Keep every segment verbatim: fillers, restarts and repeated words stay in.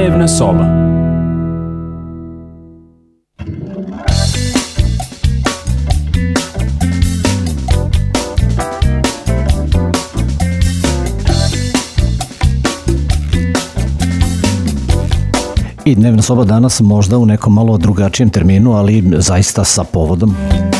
Dnevna soba. I Dnevna soba danas možda u nekom malo drugačijem terminu, ali zaista sa povodom.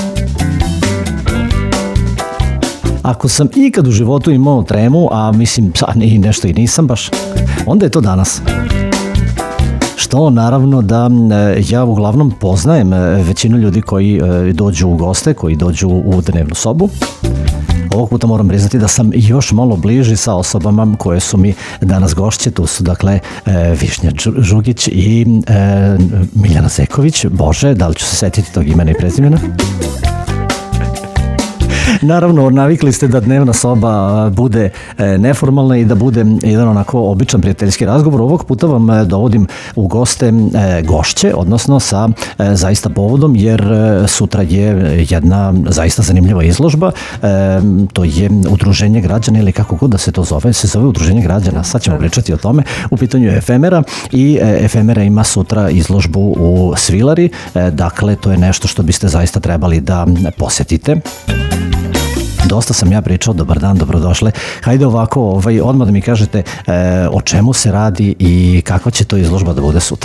Ako sam ikad u životu imao tremu, a mislim, a i nešto i nisam baš, onda je to danas. Što naravno da ja uglavnom poznajem većinu ljudi koji dođu u goste, koji dođu u Dnevnu sobu. Ovog puta moram priznati da sam još malo bliži sa osobama koje su mi danas gošće. Tu su dakle Višnja Žugić i Miljana Zeković. Bože, da li ću se setiti tog imena i prezimena? Naravno, navikli ste da Dnevna soba bude neformalna i da bude jedan onako običan prijateljski razgovor. Ovog puta vam dovodim u goste gošće, odnosno sa zaista povodom, jer sutra je jedna zaista zanimljiva izložba. To je Udruženje građana, ili kako god da se to zove, se zove Udruženje građana. Sad ćemo pričati o tome. U pitanju je Efemera i Efemera ima sutra izložbu u Svilari. Dakle, to je nešto što biste zaista trebali da posjetite. Dosta sam ja pričao, dobar dan, dobrodošle. Hajde ovako, ovaj, odmah da mi kažete e, o čemu se radi i kakva će to izložba da bude sutra.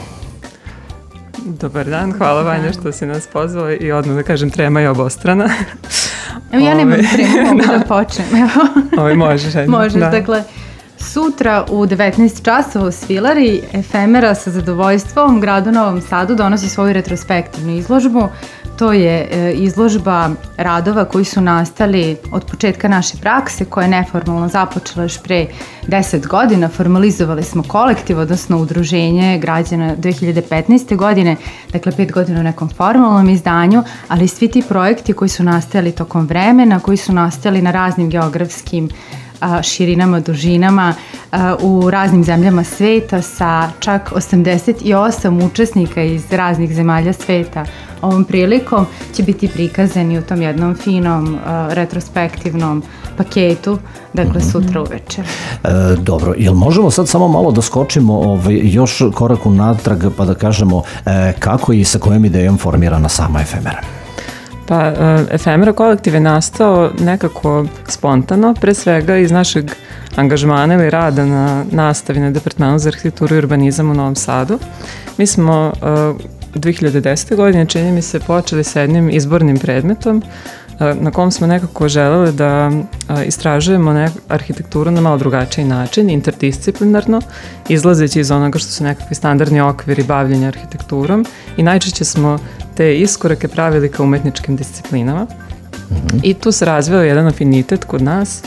Dobar dan, hvala Vanja što si nas pozvala i odmah da kažem trema je obostrana. Evo ja nemam tremu, mogu da počnem. Ovo možeš. Ajde. Možeš, da. Dakle, sutra u devetnaest časova u Svilari Efemera sa zadovoljstvom u gradu Novom Sadu donosi svoju retrospektivnu izložbu. To je izložba radova koji su nastali od početka naše prakse, koja je neformalno započela još pre deset godina. Formalizovali smo kolektiv, odnosno udruženje građana dve hiljade petnaeste. godine, dakle pet godina u nekom formalnom izdanju, ali svi ti projekti koji su nastajali tokom vremena, koji su nastajali na raznim geografskim širinama, dužinama, u raznim zemljama sveta sa čak osamdeset osam učesnika iz raznih zemalja sveta. Ovom prilikom će biti prikazani u tom jednom finom uh, retrospektivnom paketu, dakle mm-hmm. sutra uveče. E, dobro, jel možemo sad samo malo da skočimo ovaj, još korak unatrag pa da kažemo e, kako i sa kojom idejom formirana sama Efemera? Pa, Efemera kolektiv je nastao nekako spontano, pre svega iz našeg angažmana ili rada na nastavi na Departmanu za arhitekturu i urbanizam u Novom Sadu. Mi smo u dve hiljade desete. godine, čini mi se, počeli sa jednim izbornim predmetom na kom smo nekako želeli da istražujemo nek- arhitekturu na malo drugačiji način, interdisciplinarno, izlazeći iz onoga što su nekakvi standardni okviri bavljenja arhitekturom, i najčešće smo te iskorake pravili ka umetničkim disciplinama. Mm-hmm. I tu se razvio jedan afinitet kod nas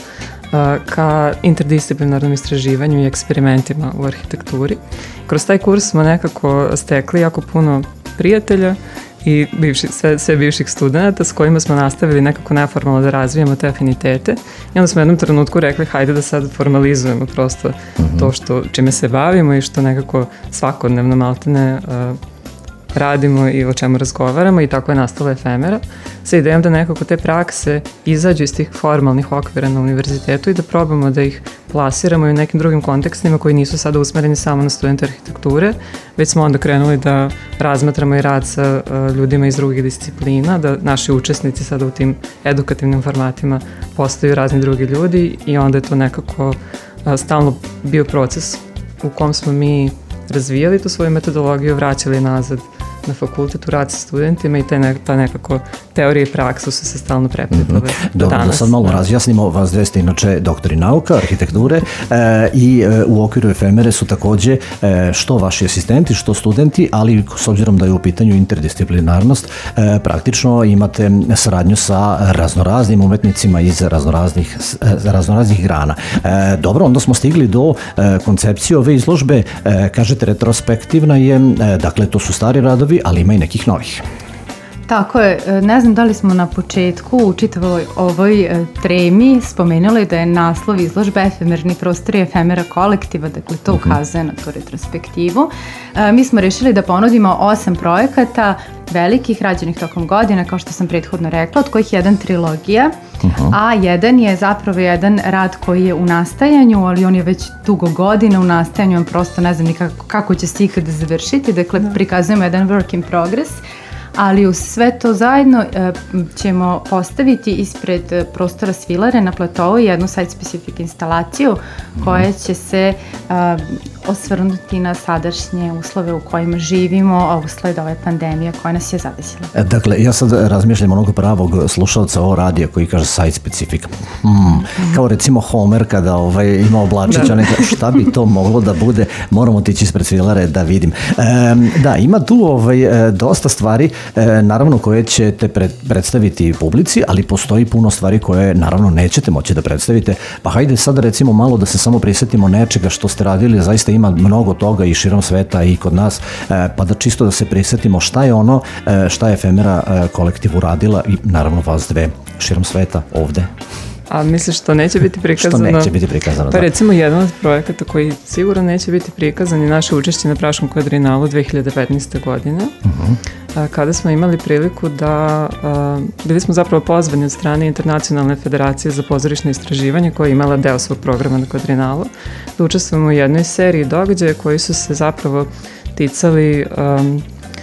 ka interdisciplinarnom istraživanju i eksperimentima u arhitekturi. Kroz taj kurs smo nekako stekli jako puno prijatelja i bivši, sve, sve bivših studenta s kojima smo nastavili nekako neformalno da razvijamo te afinitete, i onda smo u jednom trenutku rekli hajde da sad formalizujemo prosto mm-hmm. to što, čime se bavimo i što nekako svakodnevno maltene uh, radimo i o čemu razgovaramo, i tako je nastala Efemera sa idejom da nekako te prakse izađu iz tih formalnih okvira na univerzitetu i da probamo da ih plasiramo i u nekim drugim kontekstima koji nisu sada usmereni samo na studente arhitekture, već smo onda krenuli da razmatramo i rad sa uh, ljudima iz drugih disciplina, da naši učesnici sada u tim edukativnim formatima postaju razni drugi ljudi, i onda je to nekako uh, stalno bio proces u kom smo mi razvijali tu svoju metodologiju, vraćali nazad na fakultet u rad sa studentima, i te ne, ta nekako teorija i praksa su se stalno preplitale. Mm-hmm. Dobro, danas, da sad malo da. razjasnimo, vas dve ste inače doktori nauka, arhitekture, e, i e, u okviru Efemere su takođe e, što vaši asistenti, što studenti, ali s obzirom da je u pitanju interdisciplinarnost, e, praktično imate saradnju sa raznoraznim umetnicima iz raznoraznih, raznoraznih grana. E, dobro, onda smo stigli do e, koncepcije ove izložbe, e, kažete retrospektivna je, e, dakle to su stari radovi, ali ima i nekih novih. Tako je, ne znam da li smo na početku u čitavoj ovoj tremi spomenuli da je naslov izložbe Efemerni prostori Efemera kolektiva, dakle to ukazuje na tu retrospektivu. Mi smo rešili da ponudimo osam projekata velikih, rađenih tokom godina, kao što sam prethodno rekla, od kojih jedan trilogija, uh-huh. a jedan je zapravo jedan rad koji je u nastajanju, ali on je već dugo godina u nastajanju, on prosto ne znam nikako kako će se ikada završiti, dakle da. Prikazujemo jedan work in progress, ali uz sve to zajedno e, ćemo postaviti ispred prostora Svilare na platovu jednu site-specific instalaciju koja će se e, osvrnuti na sadašnje uslove u kojima živimo, a usled ove pandemije koja nas je zadesila. E, dakle, ja sad razmišljam onog pravog slušalca ovo radija koji kaže site-specific. Mm, mm. Kao recimo Homer kada ovaj, ima oblačića, da. Šta bi to moglo da bude, moramo tići ispred Svilare da vidim. E, da, ima tu ovaj, dosta stvari E, naravno koje ćete pred, predstaviti publici, ali postoji puno stvari koje naravno nećete moći da predstavite, pa hajde sad recimo malo da se samo prisjetimo nečega što ste radili, zaista ima mnogo toga i širom sveta i kod nas, e, pa da čisto da se prisjetimo šta je ono, e, šta je Efemera e, kolektiv uradila i naravno vas dve širom sveta ovde. A misliš što neće biti prikazano? Što neće biti prikazano, Pa da. Recimo jedan od projekata koji sigurno neće biti prikazan je naše učešće na Praškom kvadrinalu dve hiljade petnaeste. godine, uh-huh. kada smo imali priliku da, bili smo zapravo pozvani od strane Internacionalne federacije za pozorišne istraživanje koja je imala deo svog programa na kvadrinalu, da učestvujemo u jednoj seriji događaja koji su se zapravo ticali um,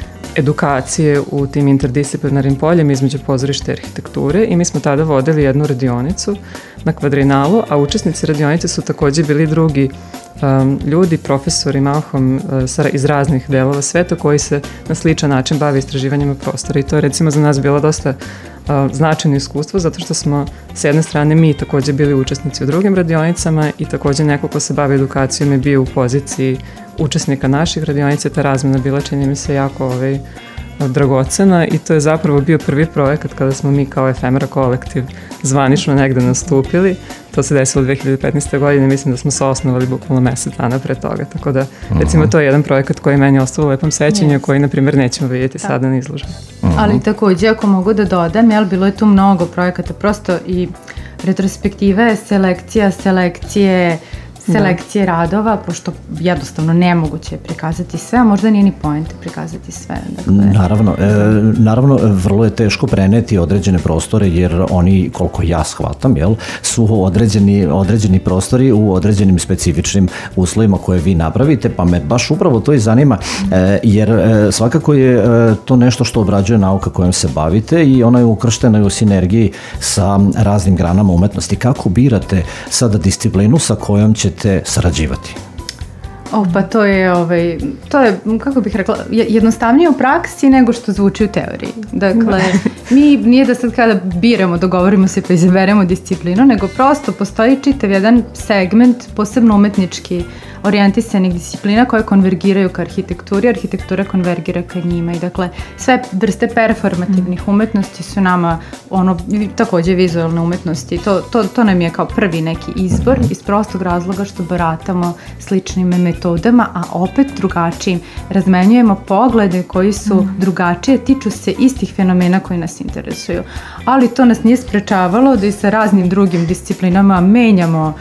edukacije u tim interdisciplinarnim poljima između pozorišta i arhitekture i mi smo tada vodili jednu radionicu na kvadrinalu, a učesnici radionice su takođe bili drugi um, ljudi, profesori mahom uh, iz raznih delova sveta koji se na sličan način bave istraživanjima prostora i to je recimo za nas bilo dosta uh, značajno iskustvo zato što smo s jedne strane mi takođe bili učesnici u drugim radionicama i takođe neko ko se bavi edukacijom je bio u poziciji učesnika naših radionica, ta razmena bila čini mi se jako ovaj, dragocena i to je zapravo bio prvi projekat kada smo mi kao Efemera kolektiv zvanično negde nastupili. To se desilo dve hiljade petnaeste. godine, mislim da smo se osnovali bukvalno mesec dana pre toga, tako da recimo to je jedan projekat koji je meni ostao u lepom sećanju, yes. koji na primjer nećemo vidjeti da. sada na izložbi. Uh-huh. Ali takođe ako mogu da dodam, jel, bilo je tu mnogo projekata, prosto i retrospektive, selekcija, selekcije, selekcije da. radova, pošto jednostavno nemoguće je prikazati sve, a možda nije ni poenta prikazati sve. Dakle. Naravno, e, naravno, vrlo je teško preneti određene prostore, jer oni, koliko ja shvatam, jel, su određeni, određeni prostori u određenim specifičnim uslovima koje vi napravite, pa me baš upravo to i zanima, e, jer e, svakako je e, to nešto što obrađuje nauka kojom se bavite i ona je ukrštena u sinergiji sa raznim granama umetnosti. Kako birate sada disciplinu sa kojom će te sarađivati? O, pa to je, ovaj, to je, kako bih rekla, jednostavnije u praksi nego što zvuči u teoriji. Dakle, mi nije da sad kada biramo, dogovorimo se pa izaberemo disciplinu, nego prosto postoji čitav jedan segment, posebno umetnički orijentisanih disciplina koje konvergiraju ka arhitekturi, arhitektura konvergira ka njima i dakle sve vrste performativnih umetnosti su nama ono takođe vizualne umetnosti. To, to, to nam je kao prvi neki izbor iz prostog razloga što baratamo sličnim metodama, a opet drugačijim. Razmenjujemo poglede koji su drugačije, tiču se istih fenomena koji nas interesuju. Ali to nas nije sprečavalo da i sa raznim drugim disciplinama menjamo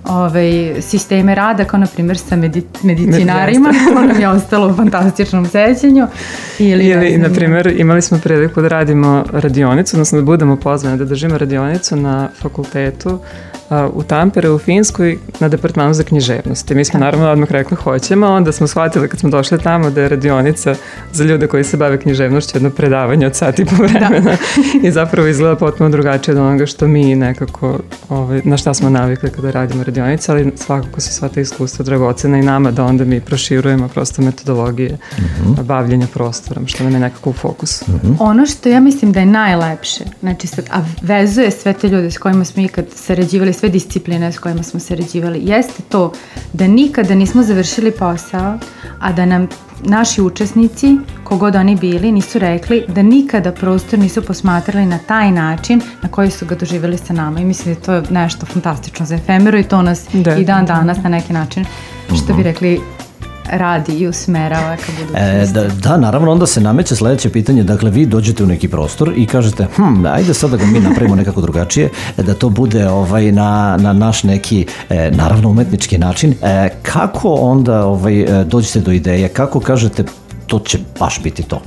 Ove, sisteme rada, kao na primjer sa medi- medicinarima, to nam je ostalo u fantastičnom sećanju. Ili, Ili na primjer, imali smo priliku da radimo radionicu, odnosno da budemo pozvani da držimo radionicu na fakultetu a, u Tampere, u Finskoj, na departmanu za književnost. I mi smo naravno odmah rekli hoćemo, onda smo shvatili kad smo došli tamo da je radionica za ljude koji se bave književnošću jedno predavanje od sati i po vremena i zapravo izgleda potpuno drugačije od onoga što mi nekako, ovaj, na šta smo navikli kada radimo radionice, ali svakako su sva ta iskustva dragocena i nama da onda mi proširujemo prosto metodologije uh-huh. bavljenja prostorom, što nam je nekako u fokusu. Uh-huh. Ono što ja mislim da je najlepše, znači sad, a vezuje sve te ljude s kojima smo ikad sarađivali, sve discipline s kojima smo sarađivali, jeste to da nikada nismo završili posao, a da nam naši učesnici, kogod oni bili, nisu rekli da nikada prostor nisu posmatrali na taj način na koji su ga doživjeli sa nama i mislim da to je nešto fantastično za Efemeru i to nas da. i dan danas na neki način, što bi rekli, radi i usmerava ka budućnosti. E, da, da, naravno, onda se nameće sledeće pitanje, dakle vi dođete u neki prostor i kažete, hm, ajde sad da ga mi napravimo nekako drugačije, da to bude ovaj, na, na naš neki, e, naravno, umetnički način. E, kako onda ovaj, dođete do ideje, kako kažete to će baš biti to?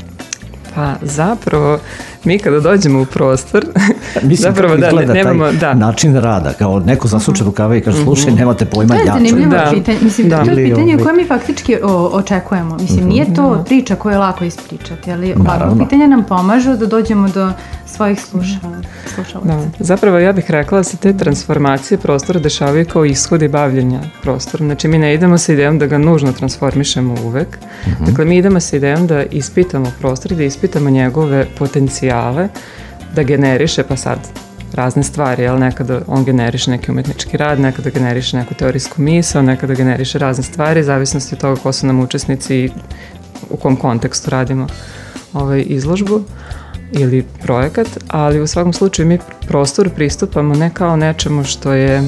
Pa zapravo mi kada dođemo u prostor, mislim, zapravo da, ne, nemamo, taj da. način rada, kao neko zasuče rukave i kaže, slušaj, nemate pojma, jačo. To je zanimljivo da. pitanje, mislim, da. to je pitanje ovaj... koje mi faktički o, očekujemo. Mislim, nije to da. priča koju je lako ispričati, ali ovakvo pitanje nam pomažu da dođemo do svojih slušalaca. Da. Zapravo ja bih rekla da se te transformacije prostora dešavaju kao ishodi bavljenja prostorom. Znači mi ne idemo sa idejom da ga nužno transformišemo uvek. Uh-huh. Dakle, mi idemo sa idejom da ispitamo prostor i da ispitamo njegove potencijale, da generiše, pa sad razne stvari, ali nekada on generiše neki umetnički rad, nekada generiše neku teorijsku misao, nekada generiše razne stvari, zavisnosti od toga ko su nam učesnici i u kom kontekstu radimo ovaj izložbu ili projekat, ali u svakom slučaju mi prostor pristupamo ne kao nečemu što je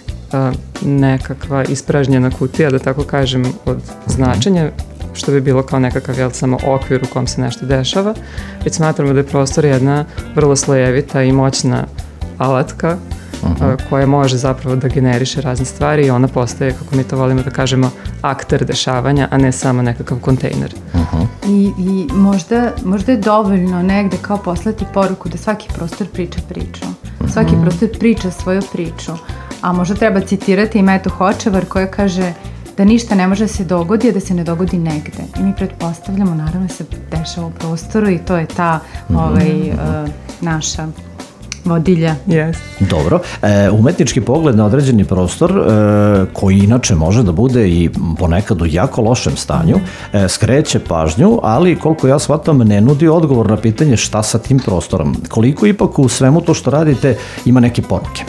a, nekakva ispražnjena kutija, da tako kažem, od značenja, što bi bilo kao nekakav jel, samo okvir u kom se nešto dešava, već smatramo da je prostor jedna vrlo slojevita i moćna alatka uh-huh. a, koja može zapravo da generiše razne stvari i ona postaje, kako mi to volimo da kažemo, akter dešavanja, a ne samo nekakav kontejner. Uh-huh. I, i možda, možda je dovoljno negde kao poslati poruku da svaki prostor priča priču. Uh-huh. Svaki prostor priča svoju priču. A možda treba citirati i Metu Hočevar koja kaže da ništa ne može da se dogodi, a da se ne dogodi negde. I mi pretpostavljamo, naravno, da se dešava u prostoru i to je ta mm-hmm. ovaj, uh, naša vodilja. Yes. Dobro. E, umetnički pogled na određeni prostor, e, koji inače može da bude i ponekad u jako lošem stanju, e, skreće pažnju, ali koliko ja shvatam ne nudi odgovor na pitanje šta sa tim prostorom. Koliko ipak u svemu to što radite ima neke poruke?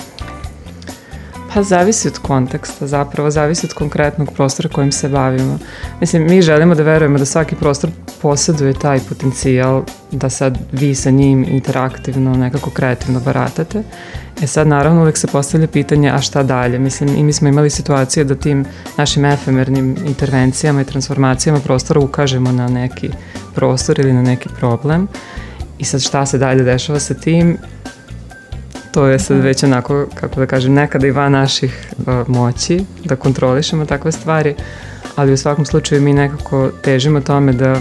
Pa zavisi od konteksta, zapravo zavisi od konkretnog prostora kojim se bavimo. Mislim, mi želimo da verujemo da svaki prostor posjeduje taj potencijal da sad vi sa njim interaktivno, nekako kreativno baratate. E sad naravno uvek se postavlja pitanje a šta dalje? Mislim, i mi smo imali situacije da tim našim efemernim intervencijama i transformacijama prostora ukažemo na neki prostor ili na neki problem i sad šta se dalje dešava sa tim? To je sad već onako, kako da kažem, nekada i van naših uh, moći da kontrolišemo takve stvari, ali u svakom slučaju mi nekako težimo tome da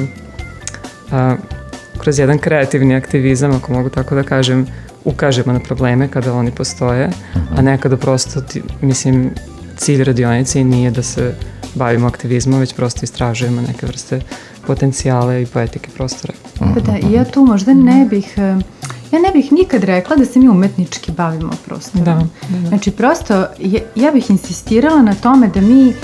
uh, kroz jedan kreativni aktivizam, ako mogu tako da kažem, ukažemo na probleme kada oni postoje, uh-huh. a nekada prosto, ti, mislim, cilj radionice nije da se bavimo aktivizmom, već prosto istražujemo neke vrste potencijale i poetike prostora. Pa da, i ja tu možda ne bih... Ja ne bih nikad rekla da se mi umetnički bavimo prostorom. Da, da, da. Znači, prosto, ja, ja bih insistirala na tome da mi uh,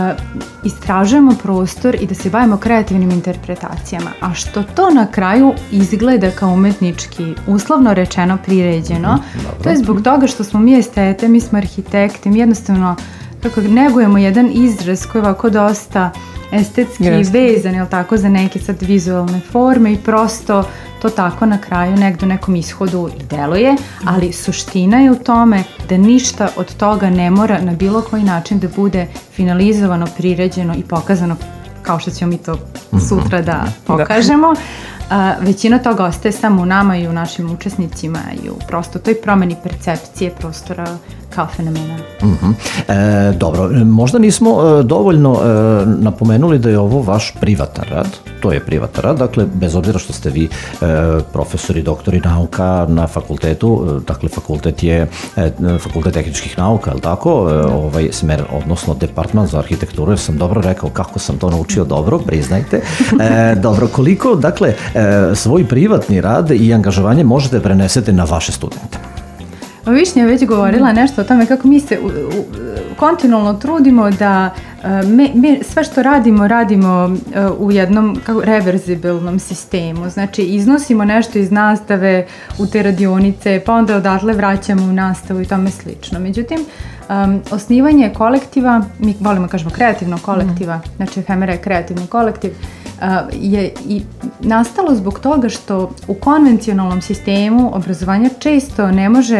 istražujemo prostor i da se bavimo kreativnim interpretacijama. A što to na kraju izgleda kao umetnički, uslovno rečeno, priređeno, mm-hmm. to je zbog toga što smo mi estete, mi smo arhitekte, mi jednostavno kako negujemo jedan izraz koji je ovako dosta estetski yes. vezan, jel tako, za neke sad vizualne forme i prosto to tako na kraju negdje u nekom ishodu i deluje, ali suština je u tome da ništa od toga ne mora na bilo koji način da bude finalizovano, priređeno i pokazano kao što ćemo mi to sutra da pokažemo. A, većina toga ostaje samo u nama i u našim učesnicima i u prosto toj promeni percepcije prostora kao fenomena. Mm-hmm. E, dobro, možda nismo e, dovoljno e, napomenuli da je ovo vaš privatan rad, to je privatan rad, dakle, bez obzira što ste vi e, profesori, doktori nauka na fakultetu, dakle, fakultet je e, fakultet tehničkih nauka, ali tako, e, ovaj smer, odnosno departman za arhitekturu, jer sam dobro rekao kako sam to naučio dobro, priznajte. E, dobro, koliko, dakle, e, svoj privatni rad i angažovanje možete prenesete na vaše studente? Višnja je već govorila nešto o tome kako mi se u, u, kontinualno trudimo da me, me, sve što radimo, radimo u jednom kako, reverzibilnom sistemu. Znači, iznosimo nešto iz nastave u te radionice, pa onda odatle vraćamo u nastavu i tome slično. Međutim, um, osnivanje kolektiva, mi volimo kažemo kreativnog kolektiva, mm. znači Efemera je kreativni kolektiv, Uh, je i nastalo zbog toga što u konvencionalnom sistemu obrazovanja često ne može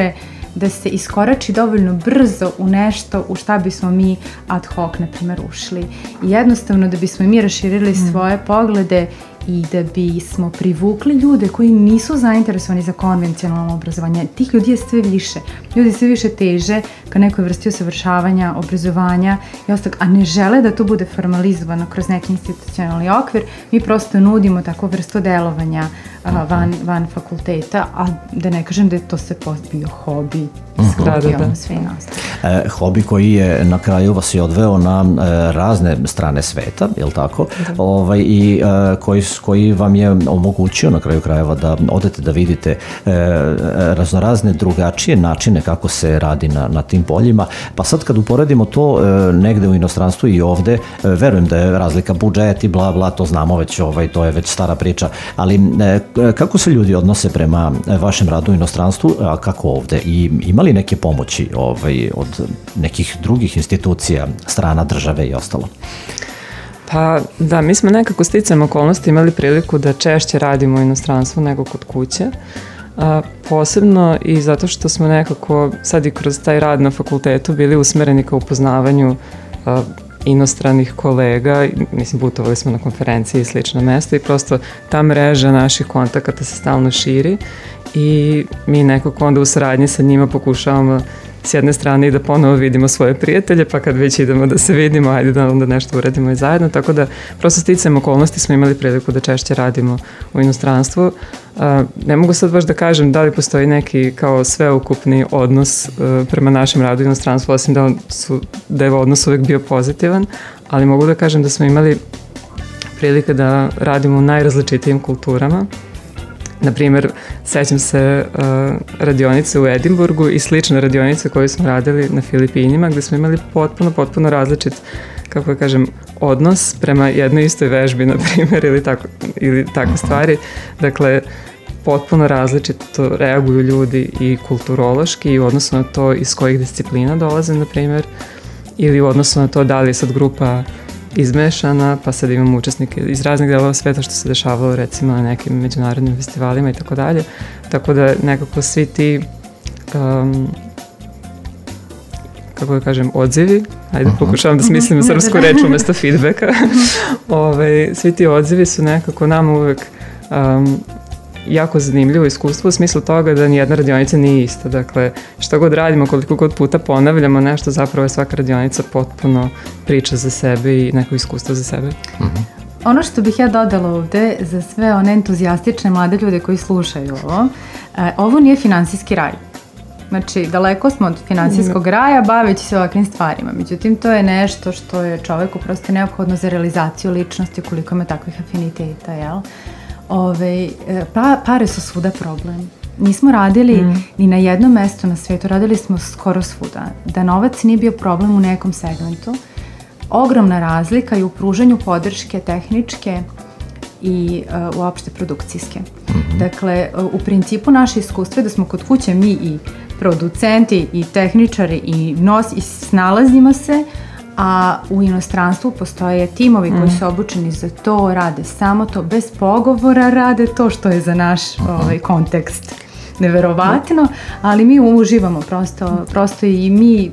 da se iskorači dovoljno brzo u nešto u šta bismo mi ad hoc, na primjer, ušli. I jednostavno da bismo mi raširili svoje poglede i da bismo privukli ljude koji nisu zainteresovani za konvencionalno obrazovanje. Tih ljudi je sve više. Ljudi sve više teže ka nekoj vrsti usavršavanja, obrazovanja i ostak, a ne žele da to bude formalizovano kroz neki institucionalni okvir. Mi prosto nudimo takvu vrstu delovanja a, van, van fakulteta, a da ne kažem da je to sve bio hobi. Uh-huh. Da, da, da. Sve e, hobi koji je na kraju vas je odveo na e, razne strane sveta, je li tako? Da. Ovaj, i e, koji, koji vam je omogućio na kraju krajeva da odete da vidite e, raznorazne drugačije načine kako se radi na, na tim poljima. Pa sad kad uporedimo to e, negde u inostranstvu i ovde, e, verujem da je razlika budžet i bla bla, to znamo već, ovaj, to je već stara priča, ali e, kako se ljudi odnose prema vašem radu u inostranstvu, a kako ovde? I imali neke pomoći ovaj, od nekih drugih institucija, strana države i ostalo? Pa da, mi smo nekako sticajem okolnosti imali priliku da češće radimo u inostranstvu nego kod kuće. A, posebno i zato što smo nekako sad i kroz taj rad na fakultetu bili usmereni ka upoznavanju a, inostranih kolega, mislim, putovali smo na konferencije i slična mesta i prosto ta mreža naših kontakata se stalno širi i mi nekako onda u saradnji sa njima pokušavamo s jedne strane i da ponovo vidimo svoje prijatelje, pa kad već idemo da se vidimo, ajde da onda nešto uradimo i zajedno, tako da prosto sticajem okolnosti smo imali priliku da češće radimo u inostranstvu. Ne mogu sad baš da kažem da li postoji neki kao sveukupni odnos prema našem radu u inostranstvu, osim da, su, da je odnos uvek bio pozitivan, ali mogu da kažem da smo imali prilike da radimo u najrazličitijim kulturama. Naprimjer, sećam se uh, radionice u Edinburgu i slične radionice koje smo radili na Filipinima, gde smo imali potpuno, potpuno različit, kako da kažem, odnos prema jednoj istoj vežbi, na primjer, ili, tako, ili takve stvari. Dakle, potpuno različito reaguju ljudi i kulturološki i u odnosu na to iz kojih disciplina dolaze, na primjer, ili u odnosu na to da li je sad grupa izmešana, pa sad imamo učesnike iz raznih delova sveta što se dešavalo recimo na nekim međunarodnim festivalima i tako dalje. Tako da nekako svi ti um, kako da kažem, odzivi, ajde pokušavam da smislim srpsku reč umesto feedbacka. Ove, svi ti odzivi su nekako nama uvek um, jako zanimljivo iskustvo u smislu toga da nijedna radionica nije ista. Dakle, šta god radimo, koliko god puta ponavljamo nešto, zapravo je svaka radionica potpuno priča za sebe i neko iskustvo za sebe. Mm-hmm. Ono što bih ja dodala ovde za sve one entuzijastične mlade ljude koji slušaju ovo, eh, ovo nije finansijski raj. Znači, daleko smo od finansijskog raja baveći se ovakvim stvarima. Međutim, to je nešto što je čoveku prosto neophodno za realizaciju ličnosti koliko ima takvih afiniteta, jel? Ove, pa, pare su svuda problem. Nismo radili mm. ni na jednom mestu na svijetu, radili smo skoro svuda. Da novac nije bio problem u nekom segmentu. Ogromna razlika je u pružanju podrške tehničke i uh, uopšte produkcijske. Mm-hmm. Dakle, u principu naše iskustvo je da smo kod kuće mi i producenti i tehničari i nos i snalazimo se, a u inostranstvu postoje timovi koji su obučeni za to, rade samo to, bez pogovora rade to što je za naš ovaj, kontekst neverovatno, ali mi uživamo prosto, prosto i mi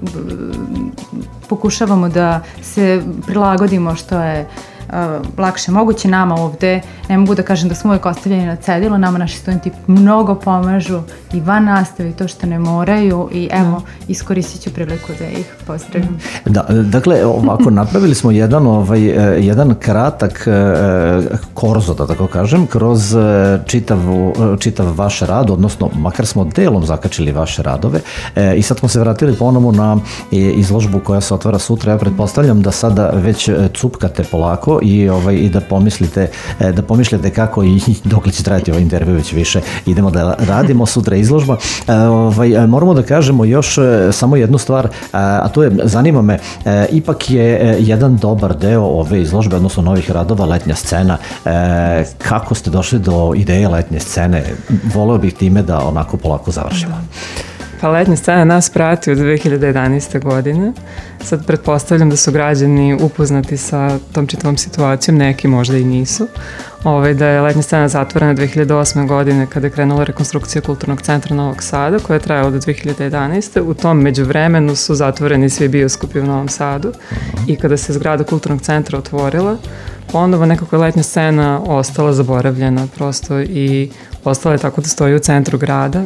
pokušavamo da se prilagodimo što je Uh, lakše moguće. Nama ovde, ne mogu da kažem da smo uvijek ostavljeni na cedilu, nama naši studenti mnogo pomažu i van nastave i to što ne moraju i evo, iskoristit ću priliku da ih pozdravim. Da, dakle, ovako, napravili smo jedan, ovaj, jedan kratak korzo, da tako kažem, kroz čitav, čitav vaš rad, odnosno makar smo delom zakačili vaše radove i sad smo se vratili ponovo na izložbu koja se otvara sutra. Ja pretpostavljam da sada već cupkate polako i ovaj i da pomislite da pomišljate kako i dokle će trajati ovaj intervju, već više idemo da radimo sutra izložba. Ovaj moramo da kažemo još samo jednu stvar, a to je, zanima me, ipak je jedan dobar deo ove izložbe, odnosno novih radova, letnja scena. Kako ste došli do ideje letnje scene? Voleo bih time da onako polako završimo. Pa letnja scena nas prati od dve hiljade jedanaeste. godine. Sad pretpostavljam da su građani upoznati sa tom čitavom situacijom, neki možda i nisu. Ove, da je letnja scena zatvorena dve hiljade osme. godine kada je krenula rekonstrukcija Kulturnog centra Novog Sada, koja je trajala do dve hiljade jedanaeste. U tom međuvremenu su zatvoreni svi bioskopi u Novom Sadu i kada se zgrada Kulturnog centra otvorila, ponovo nekako je letnja scena ostala zaboravljena prosto i ostala je tako da stoji u centru grada,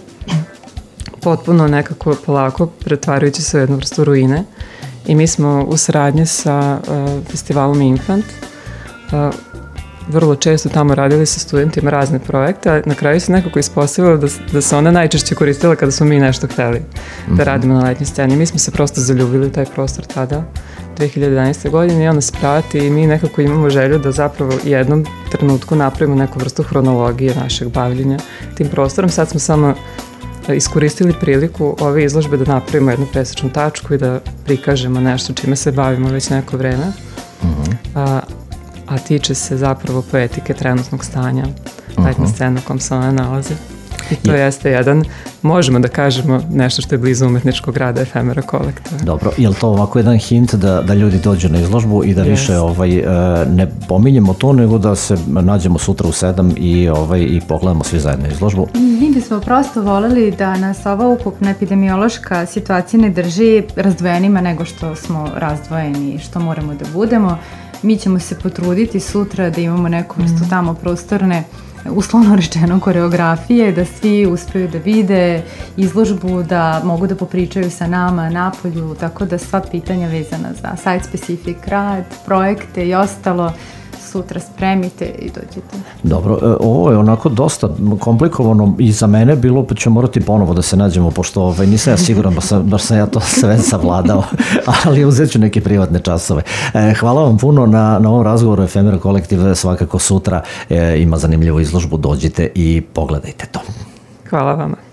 potpuno nekako polako pretvarajući se u jednu vrstu ruine. I mi smo u saradnji sa uh, festivalom Infant uh, vrlo često tamo radili sa studentima razne projekte, a na kraju se nekako ispostavilo da, da se one najčešće koristile kada smo mi nešto hteli mm-hmm. da radimo na letnjoj sceni. Mi smo se prosto zaljubili u taj prostor tada, dve hiljade jedanaeste. godine, i on nas prati i mi nekako imamo želju da zapravo u jednom trenutku napravimo neku vrstu hronologije našeg bavljenja tim prostorom. Sad smo samo iskoristili priliku ove izložbe da napravimo jednu presečnu tačku i da prikažemo nešto čime se bavimo već neko vreme. Mm-hmm. A, a tiče se zapravo poetike trenutnog stanja letnje uh-huh. scene u kom se ona nalazi. I to je. jeste jedan, možemo da kažemo, nešto što je blizu umetničkog rada Efemera kolektiva. Dobro, je li to ovako jedan hint da, da ljudi dođu na izložbu i da yes. više ovaj, ne pominjemo to, nego da se nađemo sutra u sedam i, ovaj, i pogledamo svi zajedno izložbu? Mi bismo prosto voleli da nas ova ukupna epidemiološka situacija ne drži razdvojenima nego što smo razdvojeni, što moramo da budemo. Mi ćemo se potruditi sutra da imamo neku vrstu tamo prostorne, uslovno rečeno, koreografije, da svi uspeju da vide izložbu, da mogu da popričaju sa nama napolju, tako da sva pitanja vezana za site-specific rad, projekte i ostalo sutra spremite i dođete. Dobro, ovo je onako dosta komplikovano i za mene bilo, pa ću morati ponovo da se nađemo, pošto ovaj, nisam ja siguran, baš sam, baš sam ja to sve savladao, ali uzet ću neke privatne časove. E, hvala vam puno na, na ovom razgovoru. Efemera kolektiv svakako sutra e, ima zanimljivu izložbu, dođite i pogledajte to. Hvala vama.